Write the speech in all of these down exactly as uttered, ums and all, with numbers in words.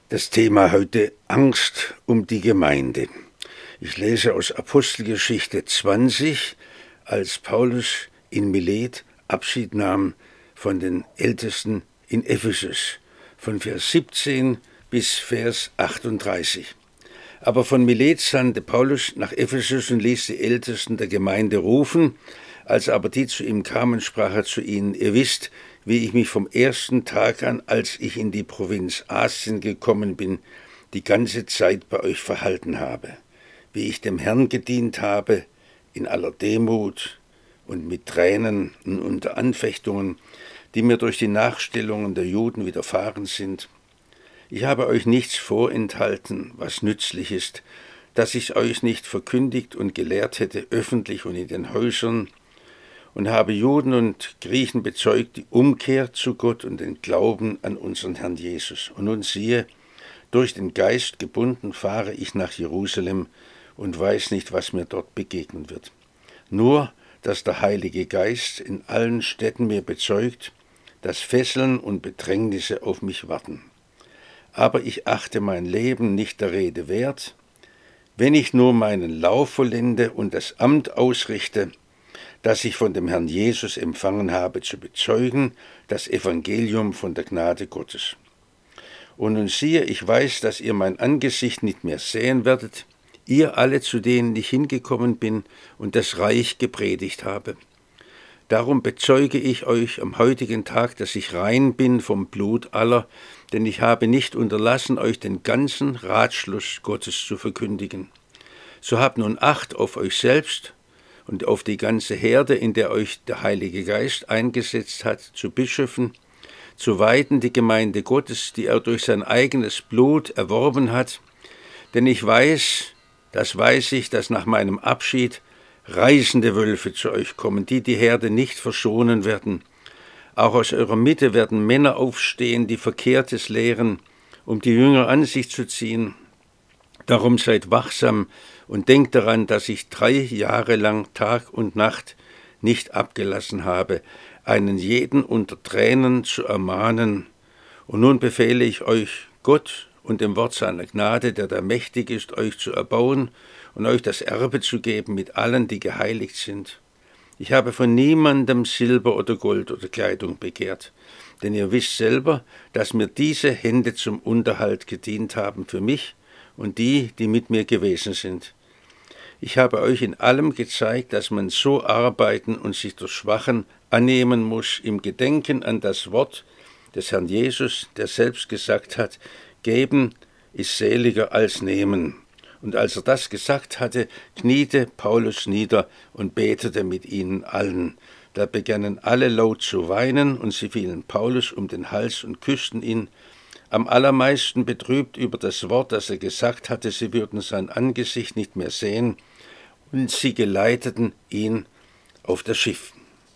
Das Thema heute: Angst um die Gemeinde. Ich lese aus Apostelgeschichte zwanzig, als Paulus in Milet Abschied nahm von den Ältesten in Ephesus, von Vers siebzehn bis Vers achtunddreißig. Aber von Milet sandte Paulus nach Ephesus und ließ die Ältesten der Gemeinde rufen. Als aber die zu ihm kamen, sprach er zu ihnen: Ihr wisst, wie ich mich vom ersten Tag an, als ich in die Provinz Asien gekommen bin, die ganze Zeit bei euch verhalten habe, wie ich dem Herrn gedient habe, in aller Demut und mit Tränen und unter Anfechtungen, die mir durch die Nachstellungen der Juden widerfahren sind. Ich habe euch nichts vorenthalten, was nützlich ist, dass ich euch nicht verkündigt und gelehrt hätte, öffentlich und in den Häusern, und habe Juden und Griechen bezeugt die Umkehr zu Gott und den Glauben an unseren Herrn Jesus. Und nun siehe, durch den Geist gebunden fahre ich nach Jerusalem und weiß nicht, was mir dort begegnen wird. Nur, dass der Heilige Geist in allen Städten mir bezeugt, dass Fesseln und Bedrängnisse auf mich warten. Aber ich achte mein Leben nicht der Rede wert, wenn ich nur meinen Lauf vollende und das Amt ausrichte, das ich von dem Herrn Jesus empfangen habe, zu bezeugen, das Evangelium von der Gnade Gottes. Und nun siehe, ich weiß, dass ihr mein Angesicht nicht mehr sehen werdet, ihr alle, zu denen ich hingekommen bin und das Reich gepredigt habe. Darum bezeuge ich euch am heutigen Tag, dass ich rein bin vom Blut aller, denn ich habe nicht unterlassen, euch den ganzen Ratschluss Gottes zu verkündigen. So habt nun Acht auf euch selbst und auf die ganze Herde, in der euch der Heilige Geist eingesetzt hat, zu Bischöfen, zu weiden die Gemeinde Gottes, die er durch sein eigenes Blut erworben hat. Denn ich weiß, das weiß ich, dass nach meinem Abschied reißende Wölfe zu euch kommen, die die Herde nicht verschonen werden. Auch aus eurer Mitte werden Männer aufstehen, die Verkehrtes lehren, um die Jünger an sich zu ziehen. Darum seid wachsam und denkt daran, dass ich drei Jahre lang Tag und Nacht nicht abgelassen habe, einen jeden unter Tränen zu ermahnen. Und nun befehle ich euch Gott und dem Wort seiner Gnade, der da mächtig ist, euch zu erbauen und euch das Erbe zu geben mit allen, die geheiligt sind. Ich habe von niemandem Silber oder Gold oder Kleidung begehrt, denn ihr wisst selber, dass mir diese Hände zum Unterhalt gedient haben für mich und die, die mit mir gewesen sind. Ich habe euch in allem gezeigt, dass man so arbeiten und sich der Schwachen annehmen muss, im Gedenken an das Wort des Herrn Jesus, der selbst gesagt hat: Geben ist seliger als nehmen. Und als er das gesagt hatte, kniete Paulus nieder und betete mit ihnen allen. Da begannen alle laut zu weinen, und sie fielen Paulus um den Hals und küssten ihn, am allermeisten betrübt über das Wort, das er gesagt hatte, sie würden sein Angesicht nicht mehr sehen, und sie geleiteten ihn auf das Schiff.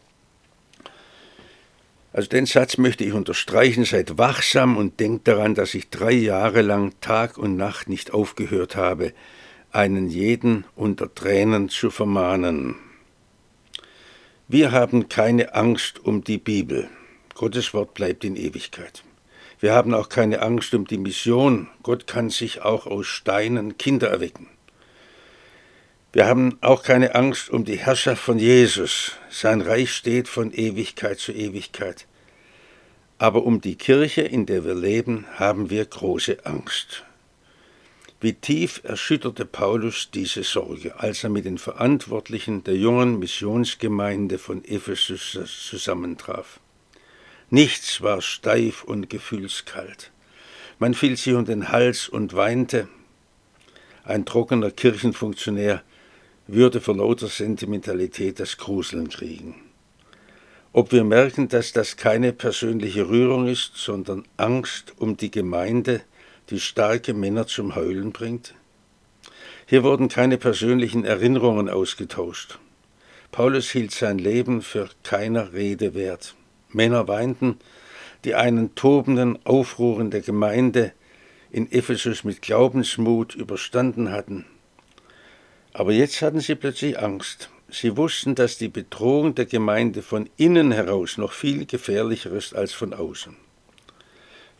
Also den Satz möchte ich unterstreichen: Seid wachsam und denkt daran, dass ich drei Jahre lang Tag und Nacht nicht aufgehört habe, einen jeden unter Tränen zu vermahnen. Wir haben keine Angst um die Bibel. Gottes Wort bleibt in Ewigkeit. Wir haben auch keine Angst um die Mission. Gott kann sich auch aus Steinen Kinder erwecken. Wir haben auch keine Angst um die Herrschaft von Jesus. Sein Reich steht von Ewigkeit zu Ewigkeit. Aber um die Kirche, in der wir leben, haben wir große Angst. Wie tief erschütterte Paulus diese Sorge, als er mit den Verantwortlichen der jungen Missionsgemeinde von Ephesus zusammentraf. Nichts war steif und gefühlskalt. Man fiel sich um den Hals und weinte. Ein trockener Kirchenfunktionär würde vor lauter Sentimentalität das Gruseln kriegen. Ob wir merken, dass das keine persönliche Rührung ist, sondern Angst um die Gemeinde, die starke Männer zum Heulen bringt? Hier wurden keine persönlichen Erinnerungen ausgetauscht. Paulus hielt sein Leben für keiner Rede wert. Männer weinten, die einen tobenden Aufruhr in der Gemeinde in Ephesus mit Glaubensmut überstanden hatten. Aber jetzt hatten sie plötzlich Angst. Sie wussten, dass die Bedrohung der Gemeinde von innen heraus noch viel gefährlicher ist als von außen.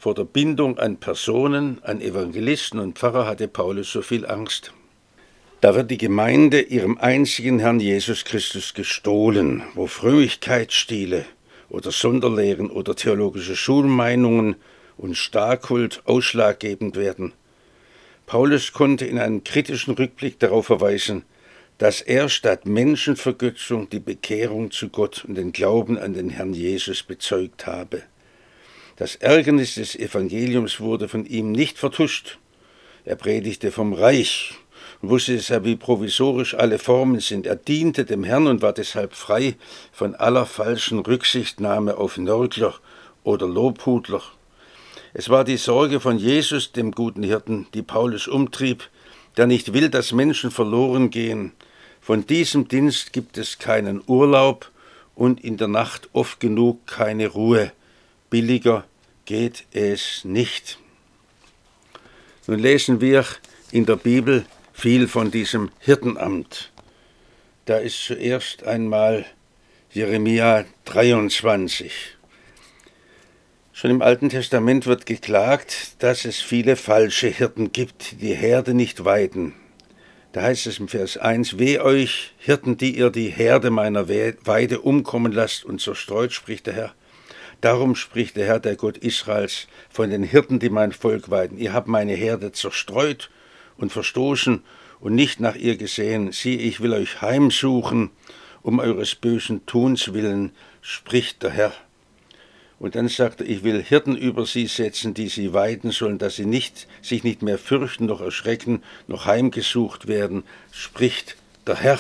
Vor der Bindung an Personen, an Evangelisten und Pfarrer hatte Paulus so viel Angst. Da wird die Gemeinde ihrem einzigen Herrn Jesus Christus gestohlen, wo Frömmigkeitsstile oder Sonderlehren oder theologische Schulmeinungen und Starrkult ausschlaggebend werden. Paulus konnte in einem kritischen Rückblick darauf verweisen, dass er statt Menschenvergötzung die Bekehrung zu Gott und den Glauben an den Herrn Jesus bezeugt habe. Das Ärgernis des Evangeliums wurde von ihm nicht vertuscht. Er predigte vom Reich und wusste deshalb, wie provisorisch alle Formen sind. Er diente dem Herrn und war deshalb frei von aller falschen Rücksichtnahme auf Nörgler oder Lobhudler. Es war die Sorge von Jesus, dem guten Hirten, die Paulus umtrieb, der nicht will, dass Menschen verloren gehen. Von diesem Dienst gibt es keinen Urlaub und in der Nacht oft genug keine Ruhe. Billiger geht es nicht. Nun lesen wir in der Bibel viel von diesem Hirtenamt. Da ist zuerst einmal Jeremia dreiundzwanzig. Schon im Alten Testament wird geklagt, dass es viele falsche Hirten gibt, die die Herde nicht weiden. Da heißt es im Vers eins, weh euch, Hirten, die ihr die Herde meiner Weide umkommen lasst und zerstreut, spricht der Herr. Darum spricht der Herr, der Gott Israels, von den Hirten, die mein Volk weiden. Ihr habt meine Herde zerstreut und verstoßen und nicht nach ihr gesehen. Siehe, ich will euch heimsuchen, um eures bösen Tuns willen, spricht der Herr. Und dann sagt er, ich will Hirten über sie setzen, die sie weiden sollen, dass sie nicht, sich nicht mehr fürchten, noch erschrecken, noch heimgesucht werden, spricht der Herr.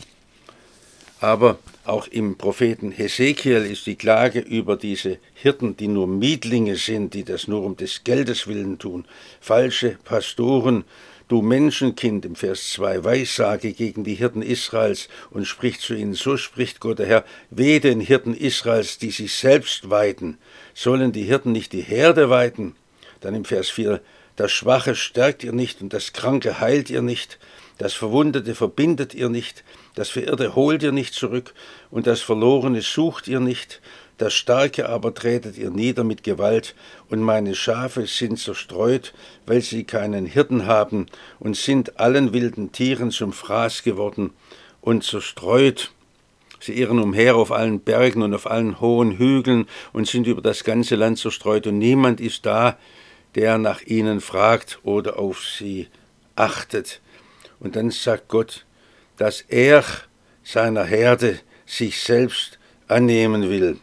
Aber auch im Propheten Hesekiel ist die Klage über diese Hirten, die nur Mietlinge sind, die das nur um des Geldes willen tun. Falsche Pastoren, du Menschenkind, im Vers zwei, Weissage gegen die Hirten Israels und spricht zu ihnen, so spricht Gott der Herr, wehe den Hirten Israels, die sich selbst weiden. Sollen die Hirten nicht die Herde weiden? Dann im Vers vier, das Schwache stärkt ihr nicht und das Kranke heilt ihr nicht, das Verwundete verbindet ihr nicht, das Verirrte holt ihr nicht zurück und das Verlorene sucht ihr nicht, das Starke aber tretet ihr nieder mit Gewalt, und meine Schafe sind zerstreut, weil sie keinen Hirten haben, und sind allen wilden Tieren zum Fraß geworden und zerstreut. Sie irren umher auf allen Bergen und auf allen hohen Hügeln und sind über das ganze Land zerstreut, und niemand ist da, der nach ihnen fragt oder auf sie achtet. Und dann sagt Gott, dass er seiner Herde sich selbst annehmen will.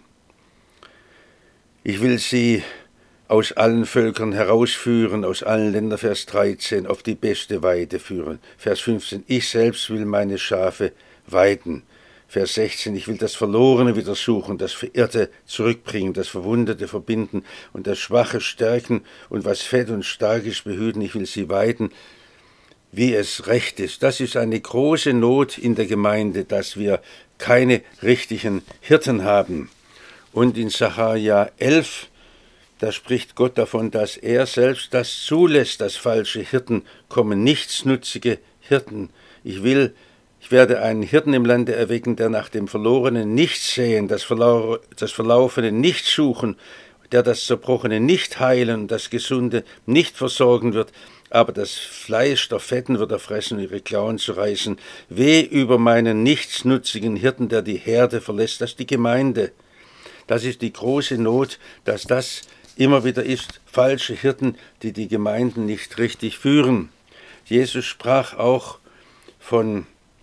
Ich will sie aus allen Völkern herausführen, aus allen Ländern, Vers dreizehn, auf die beste Weide führen. Vers fünfzehn, ich selbst will meine Schafe weiden. Vers sechzehn, ich will das Verlorene wieder suchen, das Verirrte zurückbringen, das Verwundete verbinden und das Schwache stärken und was fett und stark ist behüten, ich will sie weiden, wie es recht ist. Das ist eine große Not in der Gemeinde, dass wir keine richtigen Hirten haben. Und in Sacharja elf, da spricht Gott davon, dass er selbst das zulässt, dass falsche Hirten kommen, nichtsnutzige Hirten. Ich will, ich werde einen Hirten im Lande erwecken, der nach dem Verlorenen nicht sehen, das, Verlau das Verlaufene nicht suchen, der das Zerbrochene nicht heilen, das Gesunde nicht versorgen wird, aber das Fleisch der Fetten wird er fressen, ihre Klauen zu reißen. Weh über meinen nichtsnutzigen Hirten, der die Herde verlässt, das ist die Gemeinde. Das ist die große Not, dass das immer wieder ist, falsche Hirten, die die Gemeinden nicht richtig führen. Jesus sprach auch von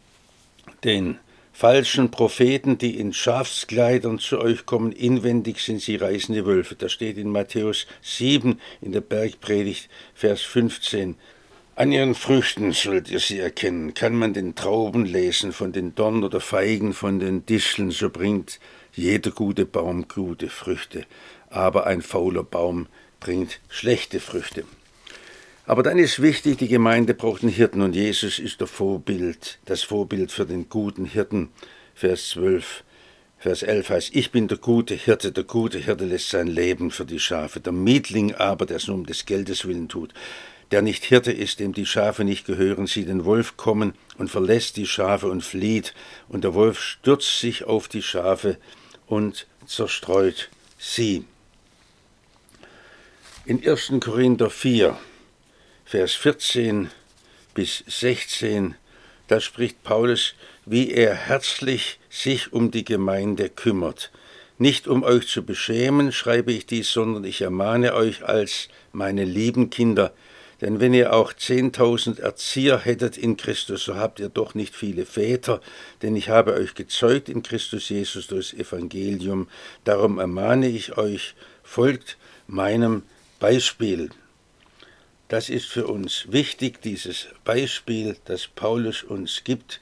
den falschen Propheten, die in Schafskleidern zu euch kommen, inwendig sind sie reißende Wölfe. Das steht in Matthäus sieben in der Bergpredigt, Vers fünfzehn. An ihren Früchten sollt ihr sie erkennen. Kann man den Trauben lesen, von den Dornen oder Feigen, von den Disteln, so bringt jeder gute Baum gute Früchte, aber ein fauler Baum bringt schlechte Früchte. Aber dann ist wichtig, die Gemeinde braucht einen Hirten und Jesus ist der Vorbild, das Vorbild für den guten Hirten. Vers zwölf, Vers elf heißt, ich bin der gute Hirte, der gute Hirte lässt sein Leben für die Schafe. Der Mietling aber, der es nur um des Geldes willen tut, der nicht Hirte ist, dem die Schafe nicht gehören, sieht den Wolf kommen und verlässt die Schafe und flieht, und der Wolf stürzt sich auf die Schafe und zerstreut sie. In ersten Korinther vier, Vers vierzehn bis sechzehn, da spricht Paulus, wie er herzlich sich um die Gemeinde kümmert. Nicht um euch zu beschämen, schreibe ich dies, sondern ich ermahne euch als meine lieben Kinder. Denn wenn ihr auch zehntausend Erzieher hättet in Christus, so habt ihr doch nicht viele Väter, denn ich habe euch gezeugt in Christus Jesus durchs Evangelium. Darum ermahne ich euch, folgt meinem Beispiel. Das ist für uns wichtig, dieses Beispiel, das Paulus uns gibt.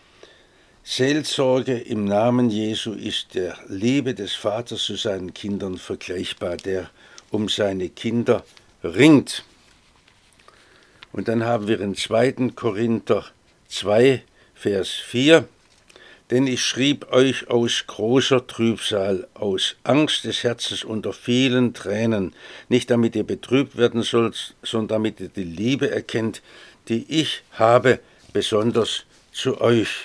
Seelsorge im Namen Jesu ist der Liebe des Vaters zu seinen Kindern vergleichbar, der um seine Kinder ringt. Und dann haben wir in zweiten Korinther zwei, Vers vier, denn ich schrieb euch aus großer Trübsal, aus Angst des Herzens unter vielen Tränen, nicht damit ihr betrübt werden sollt, sondern damit ihr die Liebe erkennt, die ich habe, besonders zu euch.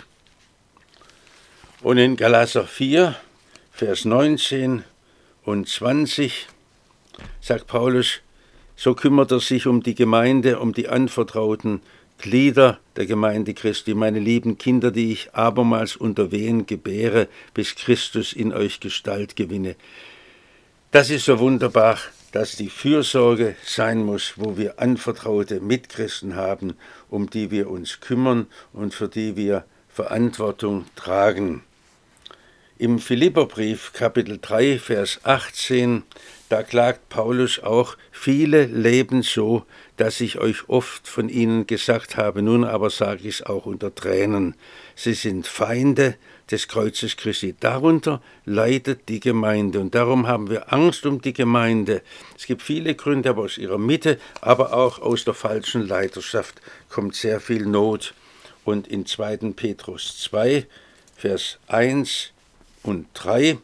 Und in Galater vier, Vers neunzehn und zwanzig sagt Paulus, so kümmert er sich um die Gemeinde, um die anvertrauten Glieder der Gemeinde Christi, meine lieben Kinder, die ich abermals unter Wehen gebäre, bis Christus in euch Gestalt gewinne. Das ist so wunderbar, dass die Fürsorge sein muss, wo wir anvertraute Mitchristen haben, um die wir uns kümmern und für die wir Verantwortung tragen. Im Philipperbrief, Kapitel drei, Vers achtzehn, da klagt Paulus auch, viele leben so, dass ich euch oft von ihnen gesagt habe, nun aber sage ich es auch unter Tränen. Sie sind Feinde des Kreuzes Christi. Darunter leidet die Gemeinde und darum haben wir Angst um die Gemeinde. Es gibt viele Gründe, aber aus ihrer Mitte, aber auch aus der falschen Leiterschaft kommt sehr viel Not. Und in zweiten Petrus zwei, Vers eins und drei,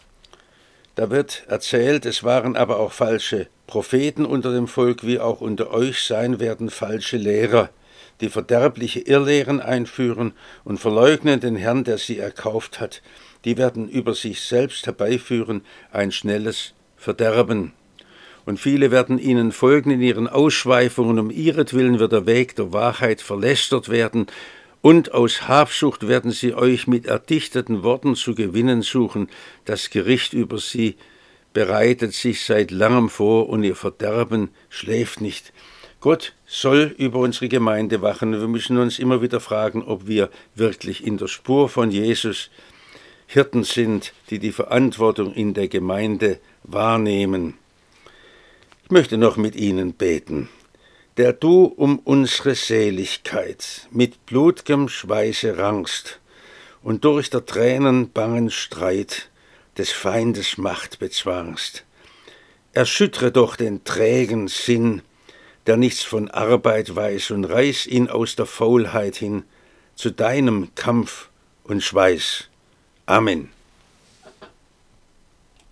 da wird erzählt, es waren aber auch falsche Propheten unter dem Volk, wie auch unter euch sein werden falsche Lehrer, die verderbliche Irrlehren einführen und verleugnen den Herrn, der sie erkauft hat. Die werden über sich selbst herbeiführen ein schnelles Verderben. Und viele werden ihnen folgen in ihren Ausschweifungen, um ihretwillen wird der Weg der Wahrheit verlästert werden, und aus Habsucht werden sie euch mit erdichteten Worten zu gewinnen suchen. Das Gericht über sie bereitet sich seit langem vor und ihr Verderben schläft nicht. Gott soll über unsere Gemeinde wachen. Wir müssen uns immer wieder fragen, ob wir wirklich in der Spur von Jesus Hirten sind, die die Verantwortung in der Gemeinde wahrnehmen. Ich möchte noch mit Ihnen beten. Der du um unsere Seligkeit mit blut'gem Schweiße rangst und durch der Tränen bangen Streit des Feindes Macht bezwangst. Erschüttre doch den trägen Sinn, der nichts von Arbeit weiß, und reiß ihn aus der Faulheit hin zu deinem Kampf und Schweiß. Amen.